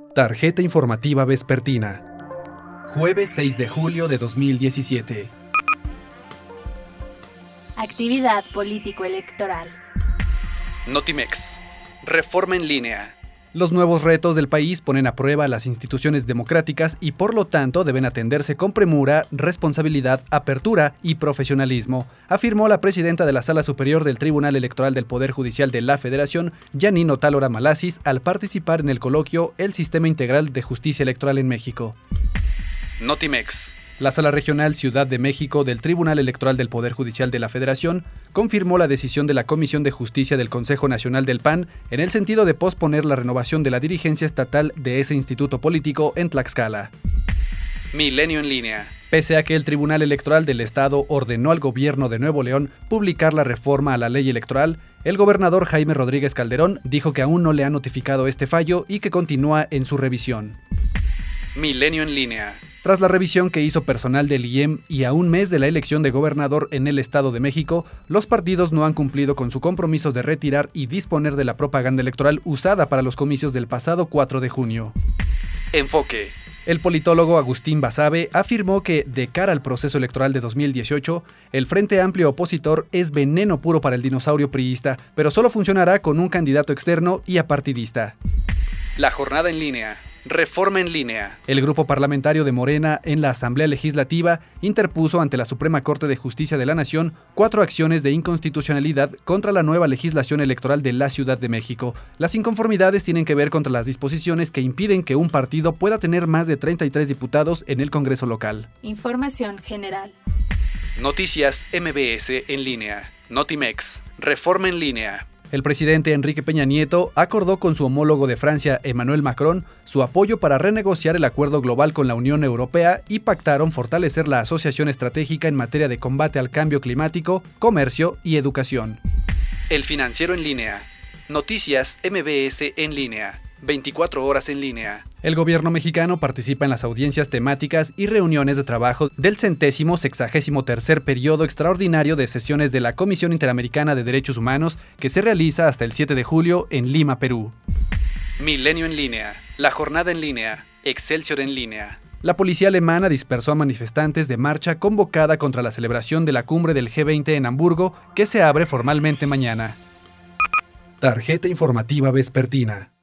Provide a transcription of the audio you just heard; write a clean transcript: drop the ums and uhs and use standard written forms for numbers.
Tarjeta informativa vespertina. Jueves 6 de julio de 2017. Actividad político-electoral. Notimex. Reforma en línea. Los nuevos retos del país ponen a prueba las instituciones democráticas y por lo tanto deben atenderse con premura, responsabilidad, apertura y profesionalismo, afirmó la presidenta de la Sala Superior del Tribunal Electoral del Poder Judicial de la Federación, Yanine Otálora Malasis, al participar en el coloquio El Sistema Integral de Justicia Electoral en México. Notimex. La Sala Regional Ciudad de México del Tribunal Electoral del Poder Judicial de la Federación confirmó la decisión de la Comisión de Justicia del Consejo Nacional del PAN en el sentido de posponer la renovación de la dirigencia estatal de ese instituto político en Tlaxcala. Milenio en línea. Pese a que el Tribunal Electoral del Estado ordenó al gobierno de Nuevo León publicar la reforma a la ley electoral, el gobernador Jaime Rodríguez Calderón dijo que aún no le ha notificado este fallo y que continúa en su revisión. Milenio en línea. Tras la revisión que hizo personal del IEM y a un mes de la elección de gobernador en el Estado de México, los partidos no han cumplido con su compromiso de retirar y disponer de la propaganda electoral usada para los comicios del pasado 4 de junio. Enfoque. El politólogo Agustín Basabe afirmó que, de cara al proceso electoral de 2018, el Frente Amplio opositor es veneno puro para el dinosaurio priista, pero solo funcionará con un candidato externo y apartidista. La jornada en línea. Reforma en línea. El grupo parlamentario de Morena en la Asamblea Legislativa interpuso ante la Suprema Corte de Justicia de la Nación 4 acciones de inconstitucionalidad contra la nueva legislación electoral de la Ciudad de México. Las inconformidades tienen que ver contra las disposiciones que impiden que un partido pueda tener más de 33 diputados en el Congreso local. Información general. Noticias MBS en línea. Notimex. Reforma en línea. El presidente Enrique Peña Nieto acordó con su homólogo de Francia, Emmanuel Macron, su apoyo para renegociar el acuerdo global con la Unión Europea y pactaron fortalecer la asociación estratégica en materia de combate al cambio climático, comercio y educación. El Financiero en línea. Noticias MBS en línea. 24 horas en línea. El gobierno mexicano participa en las audiencias temáticas y reuniones de trabajo del 163º periodo extraordinario de sesiones de la Comisión Interamericana de Derechos Humanos que se realiza hasta el 7 de julio en Lima, Perú. Milenio en línea. La jornada en línea. Excelsior en línea. La policía alemana dispersó a manifestantes de marcha convocada contra la celebración de la cumbre del G20 en Hamburgo, que se abre formalmente mañana. Tarjeta informativa vespertina.